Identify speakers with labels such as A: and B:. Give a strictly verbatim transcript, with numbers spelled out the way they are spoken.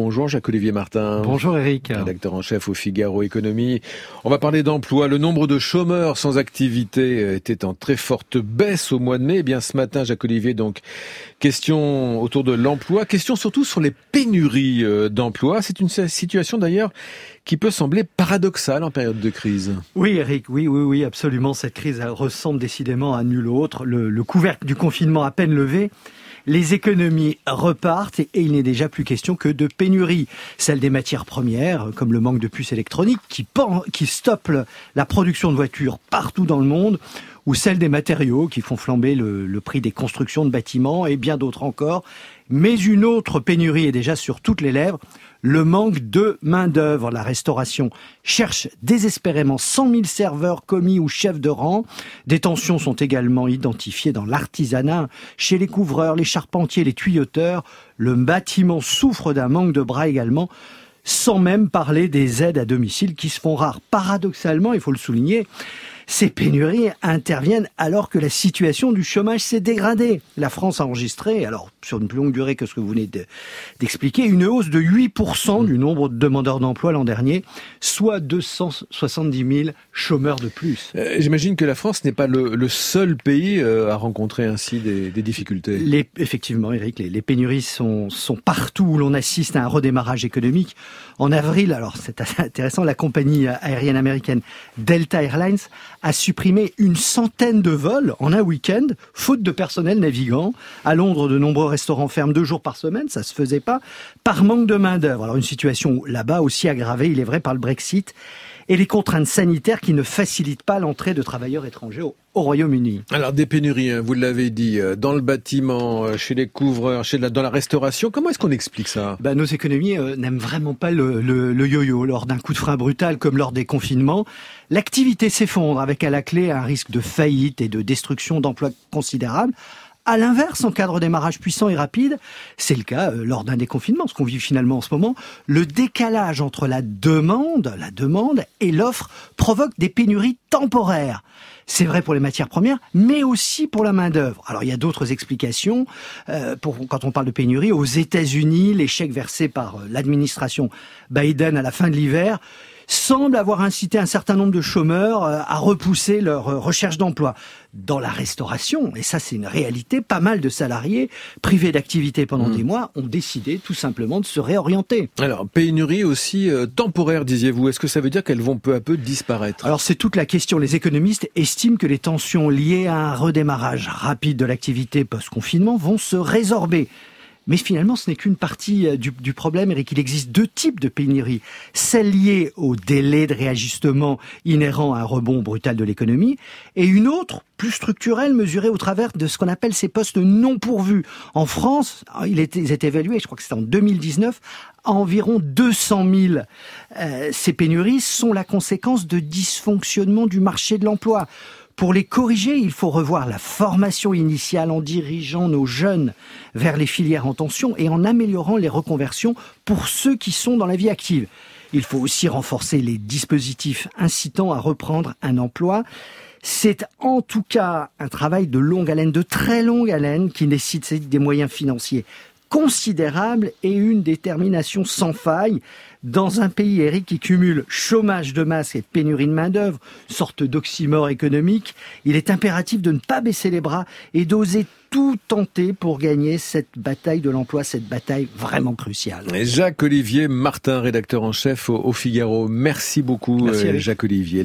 A: Bonjour Jacques-Olivier Martin.
B: Bonjour Eric.
A: Rédacteur en chef au Figaro Économie. On va parler d'emploi. Le nombre de chômeurs sans activité était en très forte baisse au mois de mai. Eh bien ce matin, Jacques-Olivier, donc question autour de l'emploi, question surtout sur les pénuries d'emploi. C'est une situation d'ailleurs qui peut sembler paradoxale en période de crise.
B: Oui Eric, oui, oui, oui, absolument. Cette crise elle ressemble décidément à nulle autre. Le, le couvercle du confinement à peine levé, les économies repartent et il n'est déjà plus question que de pénurie. Celle des matières premières, comme le manque de puces électroniques qui, pen, qui stoppe la production de voitures partout dans le monde, ou celle des matériaux qui font flamber le, le prix des constructions de bâtiments et bien d'autres encore. Mais une autre pénurie est déjà sur toutes les lèvres, le manque de main-d'œuvre. La restauration cherche désespérément cent mille serveurs, commis ou chefs de rang. Des tensions sont également identifiées dans l'artisanat, chez les couvreurs, les charpentiers, les tuyauteurs. Le bâtiment souffre d'un manque de bras également, sans même parler des aides à domicile qui se font rares. Paradoxalement, il faut le souligner, ces pénuries interviennent alors que la situation du chômage s'est dégradée. La France a enregistré, alors sur une plus longue durée que ce que vous venez de, d'expliquer, une hausse de huit pour cent du nombre de demandeurs d'emploi l'an dernier, soit deux cent soixante-dix mille chômeurs de plus.
A: Euh, j'imagine que la France n'est pas le, le seul pays euh, à rencontrer ainsi des, des difficultés.
B: Les, effectivement, Eric, les, les pénuries sont, sont partout où l'on assiste à un redémarrage économique. En avril, alors c'est assez intéressant, la compagnie aérienne américaine Delta Airlines a supprimé une centaine de vols en un week-end, faute de personnel navigant. À Londres, de nombreux restaurants ferment deux jours par semaine, ça se faisait pas, par manque de main-d'œuvre. Alors une situation là-bas aussi aggravée, il est vrai, par le Brexit et les contraintes sanitaires qui ne facilitent pas l'entrée de travailleurs étrangers au, au Royaume-Uni.
A: Alors des pénuries, hein, vous l'avez dit, dans le bâtiment, chez les couvreurs, chez la, dans la restauration. Comment est-ce qu'on explique ça ?
B: Ben, nos économies euh, n'aiment vraiment pas le, le, le yo-yo. Lors d'un coup de frein brutal comme lors des confinements, l'activité s'effondre avec à la clé un risque de faillite et de destruction d'emplois considérables. À l'inverse, en cas de redémarrage puissant et rapide, c'est le cas euh, lors d'un déconfinement, ce qu'on vit finalement en ce moment, le décalage entre la demande, la demande et l'offre provoque des pénuries temporaires. C'est vrai pour les matières premières, mais aussi pour la main-d'œuvre. Alors, il y a d'autres explications. Euh, pour, quand on parle de pénurie, aux États-Unis, les chèques versés par l'administration Biden à la fin de l'hiver semble avoir incité un certain nombre de chômeurs à repousser leur recherche d'emploi. Dans la restauration, et ça c'est une réalité, pas mal de salariés privés d'activité pendant mmh. des mois ont décidé tout simplement de se réorienter.
A: Alors, pénurie aussi euh, temporaire, disiez-vous. Est-ce que ça veut dire qu'elles vont peu à peu disparaître ?
B: Alors c'est toute la question. Les économistes estiment que les tensions liées à un redémarrage rapide de l'activité post-confinement vont se résorber. Mais finalement, ce n'est qu'une partie du, du problème, Eric. Il existe deux types de pénuries. Celle liée au délai de réajustement inhérent à un rebond brutal de l'économie, et une autre, plus structurelle, mesurée au travers de ce qu'on appelle ces postes non pourvus. En France, il était, ils étaient évalués, je crois que c'était en deux mille dix-neuf, à environ deux cent mille. Euh, ces pénuries sont la conséquence de dysfonctionnement du marché de l'emploi. Pour les corriger, il faut revoir la formation initiale en dirigeant nos jeunes vers les filières en tension et en améliorant les reconversions pour ceux qui sont dans la vie active. Il faut aussi renforcer les dispositifs incitant à reprendre un emploi. C'est en tout cas un travail de longue haleine, de très longue haleine, qui nécessite des moyens financiers considérables et une détermination sans faille. Dans un pays, Eric, qui cumule chômage de masse et pénurie de main-d'œuvre, sorte d'oxymore économique, il est impératif de ne pas baisser les bras et d'oser tout tenter pour gagner cette bataille de l'emploi, cette bataille vraiment cruciale.
A: Jacques-Olivier Martin, rédacteur en chef au Figaro. Merci beaucoup, Merci, Jacques-Olivier.